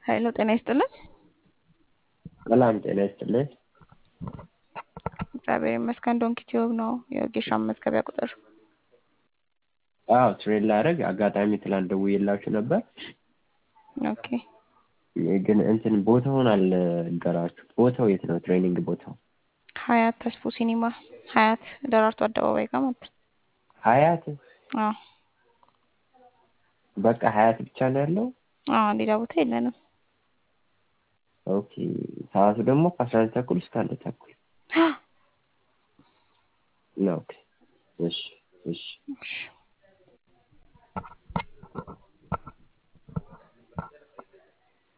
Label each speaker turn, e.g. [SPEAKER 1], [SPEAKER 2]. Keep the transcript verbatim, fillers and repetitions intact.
[SPEAKER 1] ኃይሉ ጤና ይስጥልን።
[SPEAKER 2] ሰላም ጤና ይስጥልኝ።
[SPEAKER 1] እግዚአብሔር ይመስገን። ዶንኪ ቲዩብ ነው የጌሻ መዝገቢያ ቁጥር።
[SPEAKER 2] አዎ ትሬን ላደርግ አጋጣሚ ትላንት ደውዬላችሁ ነበር።
[SPEAKER 1] ኦኬ
[SPEAKER 2] ግን እንትን ቦታውን አልነገራችሁ። ቦታው የት ነው? ትሬኒንግ ቦታው
[SPEAKER 1] ሀያት ተስፎ ሲኒማ ሀያት ደራርቱ አደባባይ ጋር ማለት ነው።
[SPEAKER 2] ሀያት?
[SPEAKER 1] አዎ
[SPEAKER 2] በቃ ሀያት ብቻ ነው ያለው?
[SPEAKER 1] አዎ ሌላ ቦታ የለንም።
[SPEAKER 2] ኦኬ ሰዓቱ ደግሞ ከአስራ አንድ ተኩል እስከ አንድ ተኩል ነው። ኦኬ እሺ እሺ
[SPEAKER 1] እሺ